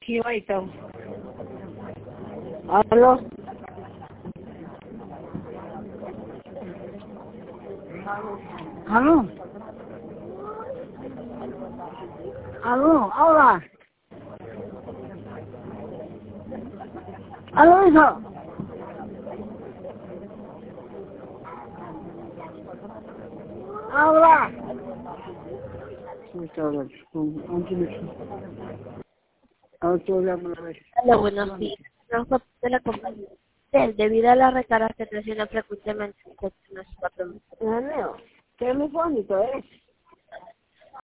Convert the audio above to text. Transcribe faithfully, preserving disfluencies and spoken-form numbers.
esquivadito. ¿Aló? ¿Aló? ¿Aló? Hola. ¿Aló, hijo? Hola. Hola, buenos días. Nosotros de la compañía Tel, debido a la recarga que recibe frecuentemente, nuestros cuatro meses. ¿Qué telefónico es?